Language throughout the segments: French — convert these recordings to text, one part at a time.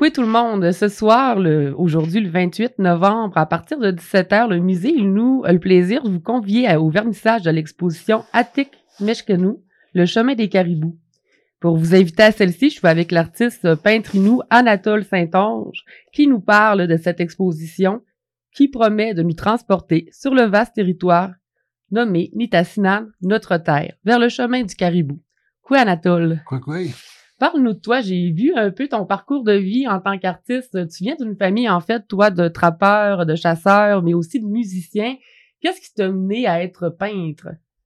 Coucou tout le monde. Ce soir, aujourd'hui, le 28 novembre, à partir de 17h, le musée il nous a le plaisir de vous convier au vernissage de l'exposition Atik Meshkenou, le chemin des caribous. Pour vous inviter à celle-ci, je suis avec l'artiste peintre Inou Anatole Saint-Onge qui nous parle de cette exposition qui promet de nous transporter sur le vaste territoire nommé Nitassinan, notre terre, vers le chemin du caribou. Quoi, Anatole? Quoi. Parle-nous de toi. J'ai vu un peu ton parcours de vie en tant qu'artiste. Tu viens d'une famille, en fait, toi, de trappeurs, de chasseurs, mais aussi de musiciens. Qu'est-ce qui t'a mené à être peintre?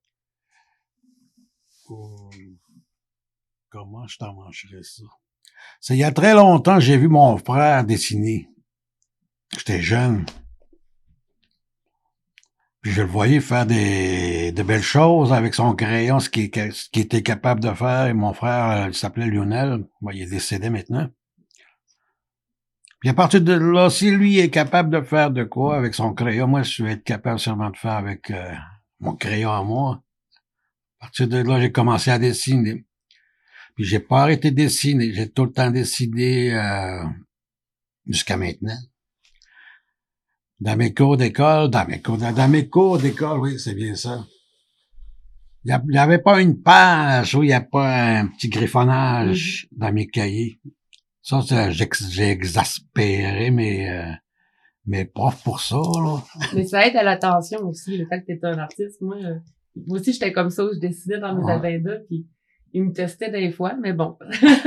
Comment je t'en mangerais ça? C'est il y a très longtemps, j'ai vu mon frère dessiner. J'étais jeune. Puis je le voyais faire de belles choses avec son crayon, ce qu'il était capable de faire. Et mon frère, il s'appelait Lionel. Bon, il est décédé maintenant. Puis à partir de là, si lui est capable de faire de quoi avec son crayon, moi, je vais être capable seulement de faire avec mon crayon à moi. À partir de là, j'ai commencé à dessiner. Puis j'ai pas arrêté de dessiner. J'ai tout le temps dessiné jusqu'à maintenant. Dans mes cours d'école, oui, c'est bien ça. Il y avait pas une page où il y a pas un petit griffonnage dans mes cahiers. Ça, j'ai exaspéré mes profs pour ça, là. Mais ça aide à l'attention aussi, le fait que t'es un artiste. Moi aussi, j'étais comme ça, où je dessinais dans mes agendas, puis ils me testaient des fois, mais bon.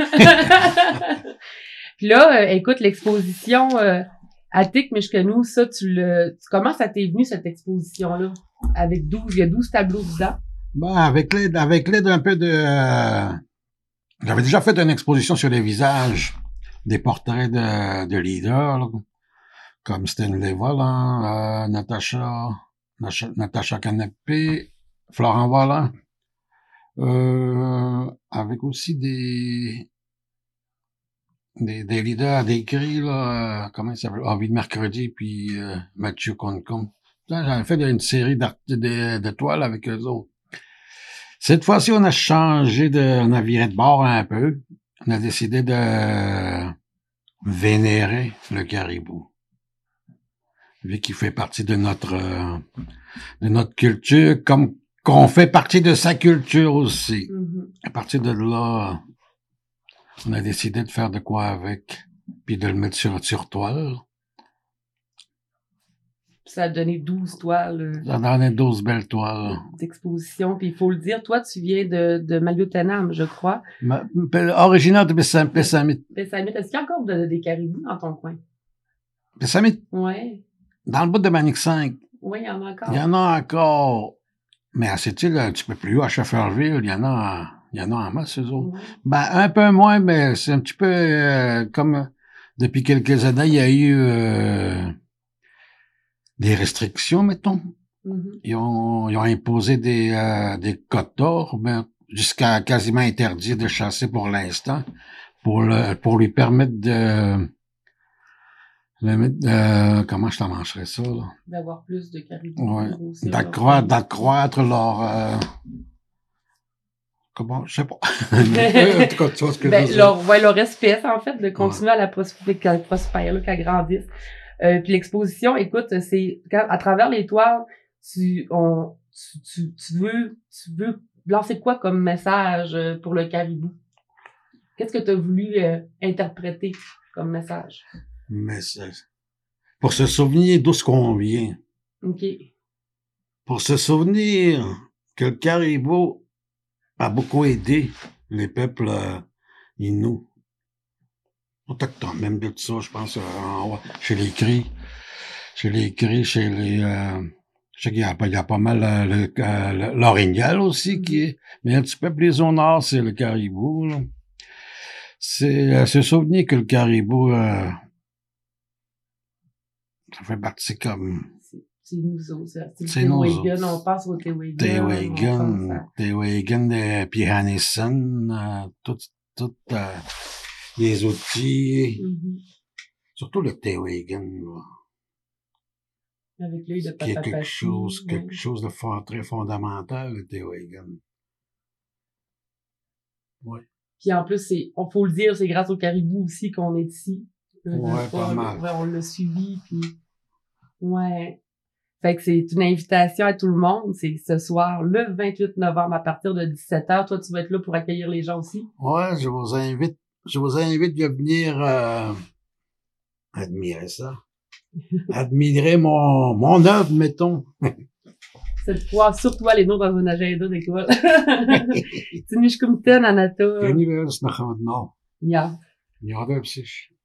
Puis là, écoute, l'exposition Atik Meshkenou, ça, comment ça t'est venu, cette exposition-là? Il y a 12 tableaux dedans. Ben, avec l'aide un peu de... j'avais déjà fait une exposition sur les visages, des portraits de leaders, là, comme Stanley Volant, Natacha Canapé, Florent Volant, avec aussi des leaders d'écrit, là, comment il s'appelle, Envie de mercredi, puis Mathieu Concombe. J'avais fait une série de toiles avec eux autres. Cette fois-ci, on a viré de bord un peu. On a décidé de vénérer le caribou. Vu qu'il fait partie de notre culture, comme qu'on fait partie de sa culture aussi. Mm-hmm. À partir de là, on a décidé de faire de quoi avec, puis de le mettre sur toile. Ça a donné 12 toiles. Ça a donné 12 belles toiles. D'exposition. Puis il faut le dire, toi, tu viens de Maliotenam, je crois. Originaire de Pessamit. Pessamit. Est-ce qu'il y a encore des caribous dans ton coin? Pessamit? Oui. Dans le bout de Manic 5. Oui, il y en a encore. Il y en a encore. Mais à cette île, un petit peu plus haut, à Schefferville, il y en a en masse, eux autres. Oui. Ben, un peu moins, mais c'est un petit peu comme depuis quelques années, il y a eu des restrictions, mettons. Mm-hmm. Ils ont imposé des quotas, ben, jusqu'à quasiment interdit de chasser pour l'instant, pour lui permettre comment je t'en mangerais ça, là? D'avoir plus de caribous. Ouais. Aussi, D'accroître leur, comment, je sais pas. En tout cas, tu vois ce que je veux dire. Leur espèce, en fait, de continuer à la prospérer, qu'elle prospère, qu'elle grandisse. Puis l'exposition, écoute, c'est à travers les toiles, tu veux lancer quoi comme message pour le caribou? Qu'est-ce que tu as voulu interpréter comme message? Pour se souvenir d'où ce qu'on vient. OK. Pour se souvenir que le caribou a beaucoup aidé les peuples Inuits. Autochtones, même de ça, je pense, chez les Cris. Chez les Cris, je sais qu'il y a pas mal l'orignal aussi qui est, mais un petit peu plus au nord, c'est le caribou, là. C'est se souvenir que le caribou, ça fait partie comme... C'est nous autres, c'est nous autres. On pense aux Tewagan. Tewagan, puis Hannison, tout les outils. Mm-hmm. Surtout le Tewagan, là. Avec l'œil de Papa Papapachi. Quelque chose de très fondamental, le Tewagan. Oui. Puis en plus, faut le dire, c'est grâce au caribou aussi qu'on est ici. Ouais, pas mal. Ouais, on l'a suivi, puis... Ouais. Fait que c'est une invitation à tout le monde. C'est ce soir, le 28 novembre, à partir de 17h. Toi, tu vas être là pour accueillir les gens aussi? Ouais, je vous invite à venir admirer ça. Admirer mon œuvre, mettons. C'est de pouvoir surtout aller nous dans un agenda d'école. Tinishkumten, Anatole. Universe nach het nou. Ja. Ja, dat is